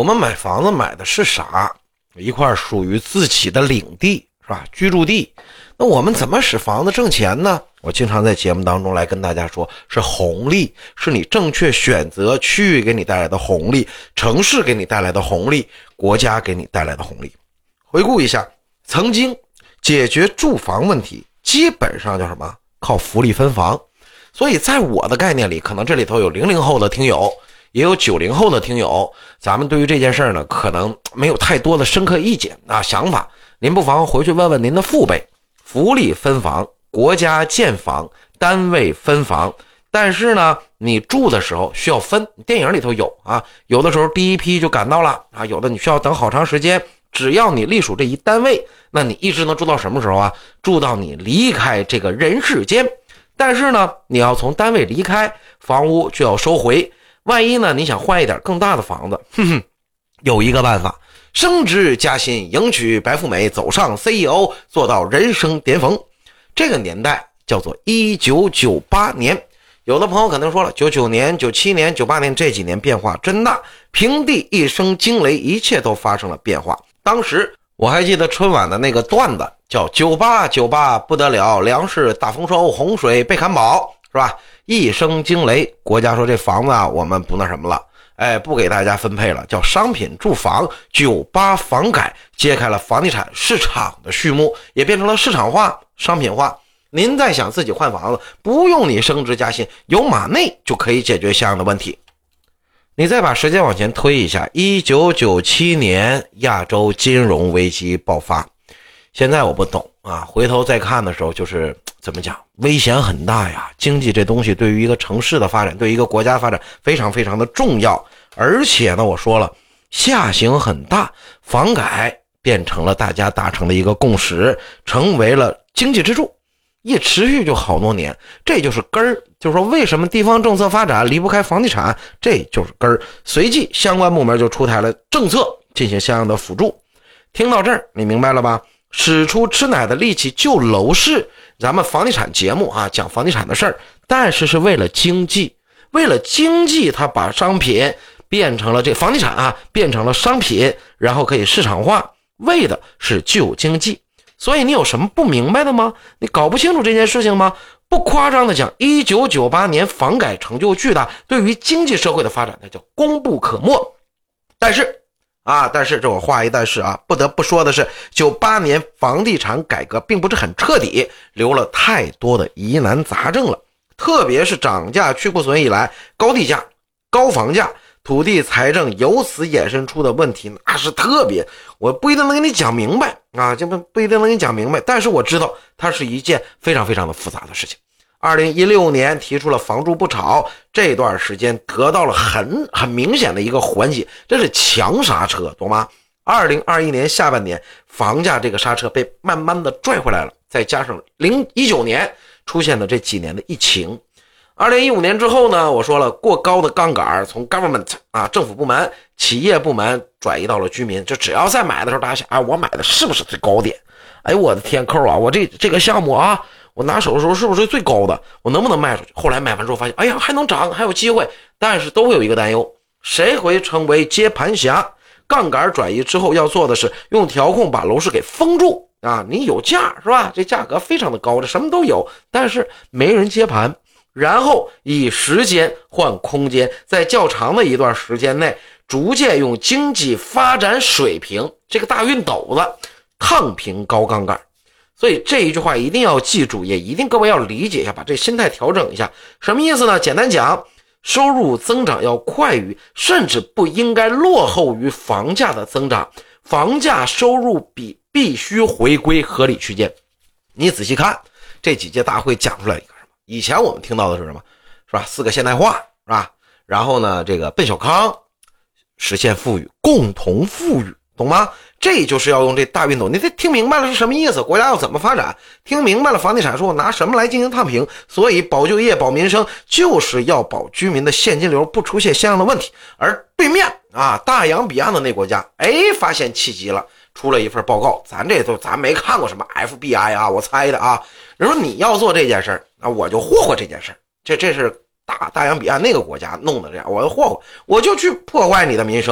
我们买房子买的是啥？一块属于自己的领地，是吧？居住地。那我们怎么使房子挣钱呢？我经常在节目当中来跟大家说，是红利，是你正确选择区域给你带来的红利，城市给你带来的红利，国家给你带来的红利。回顾一下，曾经解决住房问题基本上叫什么？靠福利分房。所以在我的概念里，可能这里头有00后的听友，也有90后的听友，咱们对于这件事呢，可能没有太多的深刻意见想法。您不妨回去问问您的父辈，福利分房，国家建房，单位分房，但是呢，你住的时候需要分，电影里头有有的时候第一批就赶到了有的你需要等好长时间。只要你隶属这一单位，那你一直能住到什么时候住到你离开这个人世间。但是呢，你要从单位离开，房屋就要收回。万一呢，你想换一点更大的房子，有一个办法，升职加薪，迎娶白富美，走上 CEO， 做到人生巅峰。这个年代叫做1998年。有的朋友可能说了，99年、97年、98年这几年变化真大，平地一声惊雷，一切都发生了变化。当时我还记得春晚的那个段子叫98不得了，粮食大丰收，洪水被砍保，是吧？一声惊雷，国家说这房子我们不那什么了，不给大家分配了，叫商品住房。98房改揭开了房地产市场的序幕，也变成了市场化、商品化。您在想自己换房子，不用你升职加薪，有马内就可以解决相应的问题。你再把时间往前推一下，1997年亚洲金融危机爆发。现在我不懂回头再看的时候，就是怎么讲，危险很大呀。经济这东西对于一个城市的发展，对于一个国家的发展非常非常的重要。而且呢，我说了，下行很大，房改变成了大家达成的一个共识，成为了经济支柱，一持续就好多年。这就是根儿，就是说为什么地方政策发展离不开房地产，这就是根儿。随即相关部门就出台了政策进行相应的辅助。听到这儿你明白了吧？使出吃奶的力气救楼市，咱们房地产节目讲房地产的事儿，但是是为了经济，为了经济，它把商品变成了房地产变成了商品，然后可以市场化，为的是救经济。所以你有什么不明白的吗？你搞不清楚这件事情吗？不夸张的讲，1998年房改成就巨大，对于经济社会的发展那叫功不可没。但是这我话一但是不得不说的是，98年房地产改革并不是很彻底，留了太多的疑难杂症了。特别是涨价去库存以来，高地价、高房价，土地财政由此衍生出的问题那是特别，我不一定能给你讲明白这不一定能给你讲明白，但是我知道它是一件非常非常的复杂的事情。2016年提出了房住不炒，这段时间得到了很明显的一个缓解，这是强刹车，懂吗？2021年下半年房价这个刹车被慢慢的拽回来了，再加上2019年出现的这几年的疫情。2015年之后呢，我说了，过高的杠杆从 government 政府部门、企业部门转移到了居民，就只要在买的时候大家想我买的是不是最高点？我的天扣我这个项目我拿手的时候是不是最高的？我能不能卖出去？后来买完之后发现还能涨，还有机会，但是都会有一个担忧，谁会成为接盘侠？杠杆转移之后要做的是用调控把楼市给封住你有价是吧？这价格非常的高，这什么都有，但是没人接盘，然后以时间换空间，在较长的一段时间内逐渐用经济发展水平这个大熨斗子烫平高杠杆。所以这一句话一定要记住，也一定各位要理解一下，把这心态调整一下。什么意思呢？简单讲，收入增长要快于，甚至不应该落后于房价的增长，房价收入比必须回归合理区间。你仔细看这几届大会讲出来一个什么？以前我们听到的是什么？是吧？4个现代化，是吧？然后呢，这个奔小康，实现富裕，共同富裕，懂吗？这就是要用这大熨斗，你得听明白了是什么意思，国家要怎么发展，听明白了房地产说我拿什么来进行烫平，所以保就业保民生就是要保居民的现金流不出现相应的问题。而对面大洋彼岸的那国家发现契机了，出了一份报告，咱没看过什么 FBI 我猜的人说你要做这件事我就霍霍这件事，这是大洋彼岸那个国家弄的这样，我就霍霍，我就去破坏你的民生。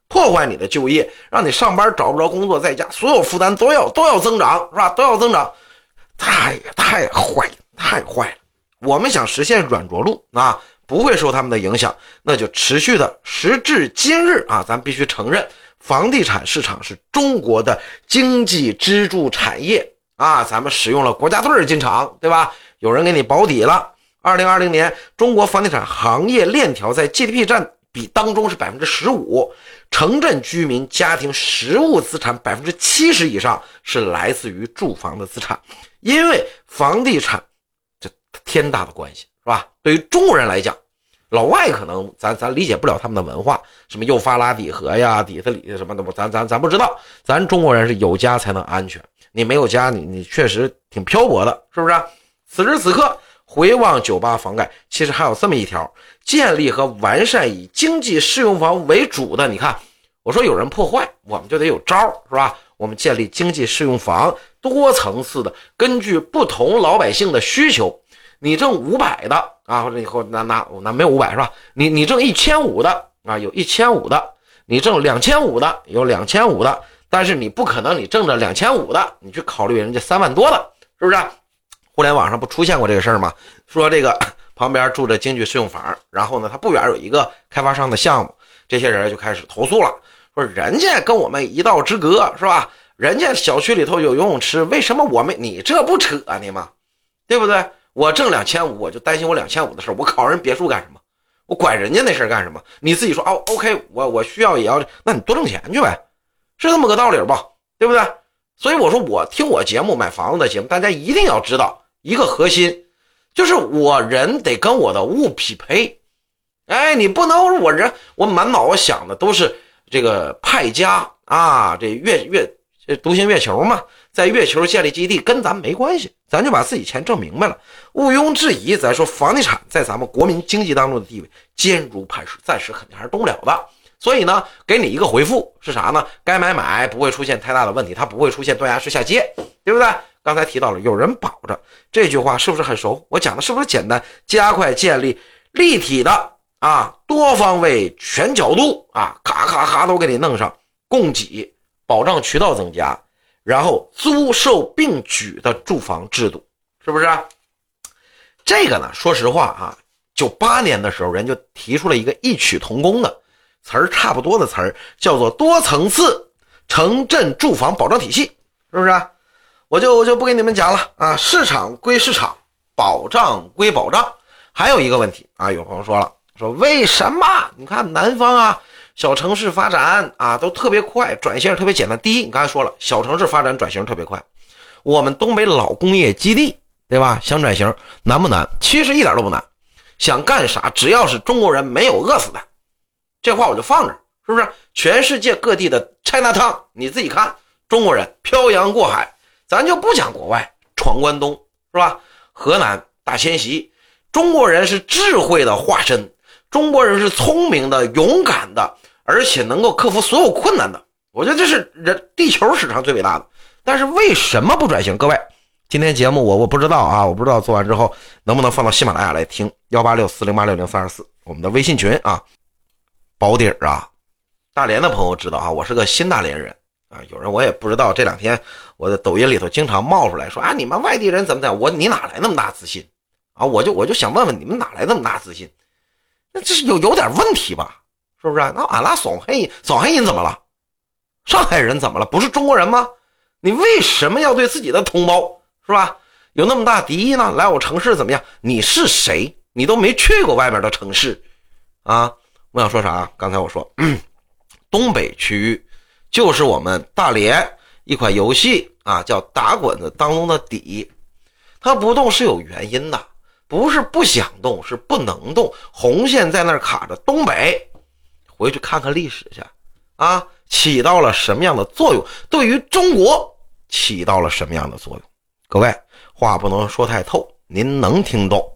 破坏你的就业，让你上班找不着工作，在家所有负担都要增长，是吧？都要增长，太坏了，太坏了。我们想实现软着陆啊，不会受他们的影响，那就持续的，时至今日啊，咱必须承认，房地产市场是中国的经济支柱产业啊。咱们使用了国家队进场，对吧？有人给你保底了。2020年，中国房地产行业链条在 GDP 占比当中是 15%， 城镇居民家庭实物资产 70% 以上是来自于住房的资产。因为房地产这天大的关系，是吧？对于中国人来讲，老外可能咱理解不了他们的文化，什么幼发拉底河呀、底特律什么的，咱不知道。咱中国人是有家才能安全，你没有家，你确实挺漂泊的，是不是？此时此刻回望98房改，其实还有这么一条，建立和完善以经济适用房为主的。你看，我说有人破坏，我们就得有招，是吧？我们建立经济适用房，多层次的，根据不同老百姓的需求，你挣500的啊，或者以后那没有500是吧？你挣1500的啊，有1500的；你挣2500的，有2500的。但是你不可能你挣着2500的，你去考虑人家3万多的，是不是？互联网上不出现过这个事儿吗？说这个旁边住着经济适用房，然后呢，他不远有一个开发商的项目，这些人就开始投诉了，说人家跟我们一道之隔，是吧？人家小区里头有游泳池，为什么你这不扯你吗？对不对？我挣2500，我就担心我2500的事，我考人别墅干什么？我管人家那事干什么？你自己说哦 ，OK， 我需要也要，那你多挣钱去呗，是这么个道理吧？对不对？所以我说，我听我节目买房子的节目，大家一定要知道一个核心，就是我人得跟我的物匹配。哎，你不能我满脑子想的都是这个派家啊，这独行月球嘛，在月球建立基地跟咱没关系，咱就把自己钱挣明白了。毋庸置疑，咱说房地产在咱们国民经济当中的地位坚如磐石，暂时肯定还是动不了的。所以呢，给你一个回复是啥呢？该买，不会出现太大的问题，它不会出现断崖式下跌，对不对？刚才提到了有人保着，这句话是不是很熟？我讲的是不是简单？加快建立立体的啊，多方位全角度啊，咔都给你弄上，供给保障渠道增加，然后租售并举的住房制度，是不是？这个呢，说实话啊，98年的时候人就提出了一个异曲同工的词儿，差不多的词儿，叫做多层次城镇住房保障体系，是不是？我就不给你们讲了啊，市场归市场，保障归保障。还有一个问题啊，有朋友说了，说为什么你看南方啊小城市发展啊都特别快，转型特别简单。第一，你刚才说了，小城市发展转型特别快，我们东北老工业基地，对吧？想转型难不难？其实一点都不难，想干啥只要是中国人没有饿死的，这话我就放着，是不是？全世界各地的 Chinatown 你自己看，中国人漂洋过海，咱就不讲国外，闯关东，是吧？河南大迁徙，中国人是智慧的化身，中国人是聪明的、勇敢的，而且能够克服所有困难的。我觉得这是地球史上最伟大的。但是为什么不转型？各位，今天节目我不知道啊，我不知道做完之后能不能放到喜马拉雅来听18640860324我们的微信群啊。保底儿啊，大连的朋友知道啊，我是个新大连人啊。有人我也不知道，这两天我的抖音里头经常冒出来说啊，你们外地人怎么讲？你哪来那么大自信啊？我就想问问你们哪来那么大自信？那这是有点问题吧？是不是？那俺拉上海人怎么了？上海人怎么了？不是中国人吗？你为什么要对自己的同胞是吧有那么大敌意呢？来我城市怎么样？你是谁？你都没去过外面的城市啊！我想说啥？刚才我说，东北区域就是我们大连一款游戏啊，叫打滚子当中的底，它不动是有原因的，不是不想动，是不能动。红线在那儿卡着，东北回去看看历史去啊，起到了什么样的作用？对于中国起到了什么样的作用？各位，话不能说太透，您能听懂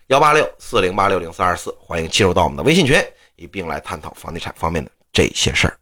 ？18640860324，欢迎进入到我们的微信群，一并来探讨房地产方面的这些事儿。